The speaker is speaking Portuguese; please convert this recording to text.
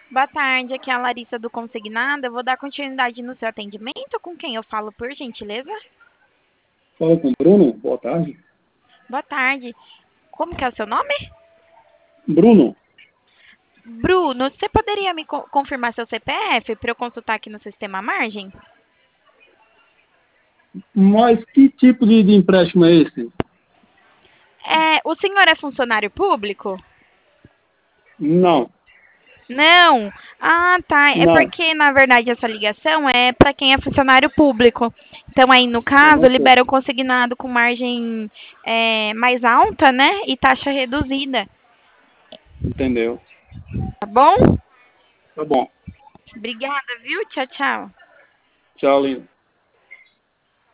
Boa tarde, aqui é a Larissa do Consignado. Eu vou dar continuidade no seu atendimento. Com quem eu falo, por gentileza? Fala com o Bruno, boa tarde. Boa tarde. Como que é o seu nome? Bruno, Bruno, você poderia me confirmar seu CPF para eu consultar aqui no sistema à margem? mas que tipo de empréstimo é esse? O senhor é funcionário público? Não, Não. Ah, tá. É não, porque, na verdade, essa ligação é para quem é funcionário público. Então, aí, no eu caso, não sou. libera o consignado com margem mais alta, né? E taxa reduzida. Entendeu? Tá bom? Tá bom. Obrigada, viu? Tchau, tchau. Tchau, lindo.